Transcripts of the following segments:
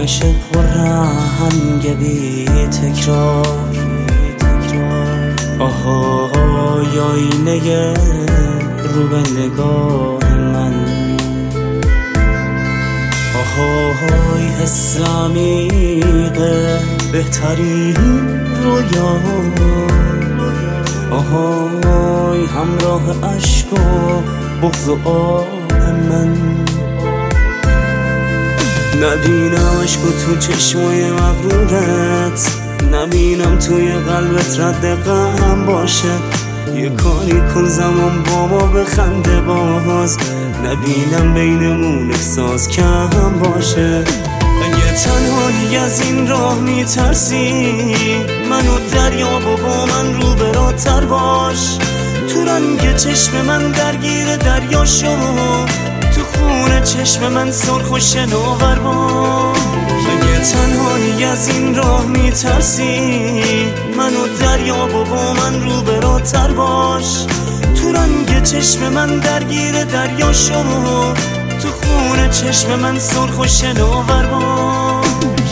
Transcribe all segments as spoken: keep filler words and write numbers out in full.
آرامش پررنگ بی تکرار. آهای آینه رو به نگاه من، آهای حس عمیق بهترین رویا، آهای همراه عشق و بغض و آه من. نبینم عشق تو چشمای مغرورت، نبینم توی قلبت رد غم باشه. یه کاری کن زمان با ما بخنده باز، نبینم بینمون احساس کم باشه. اگه تنهایی از این راه میترسی، منو دریا و با من رو براتر باش. تو رنگ چشم من درگیر دریا شو، تو خون چشم من سرخ و شناور باش. اگه تنهایی از این راه میترسی، منو دریا و با من رو براتر باش. تو رنگ چشم من درگیر دریا شو، تو خون چشم من سرخ و شناور باش.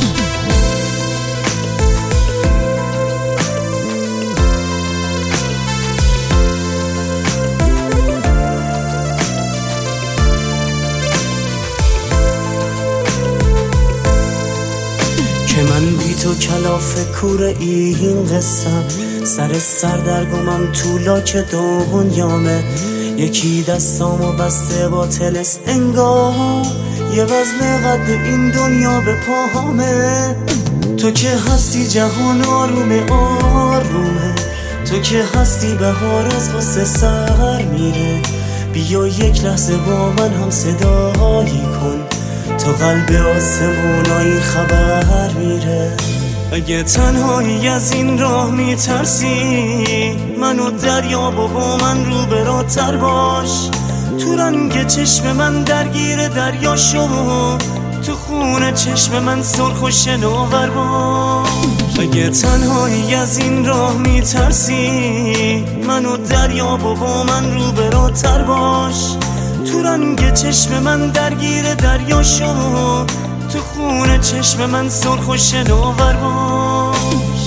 که من بی تو کلاف کور این قصم، سر سردرگمم تو لاک دنیامه. یکی دستامو بسته با طلس انگار، یه وزن قد این دنیا به پاهامه. تو که هستی جهان آرومه آرومه، تو که هستی بهار از غصه سر میره. بیا یک لحظه با من هم صدایی کن، تو قلب آسمونایی خبر میره. اگه تنهایی از این راه میترسی، منو دریا و با من رو براتر باش. تو رنگ چشم من درگیر دریا شو، تو خون چشم من سرخ و شناور باش. اگه تنهایی از این راه میترسی، منو دریا و با من رو براتر باش. تو رنگ چشم من درگیر دریا شو، تو خون چشم من سرخ و شناور باش.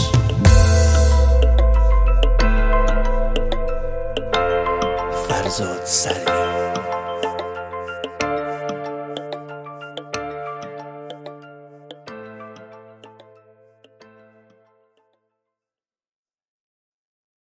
فرزاد سری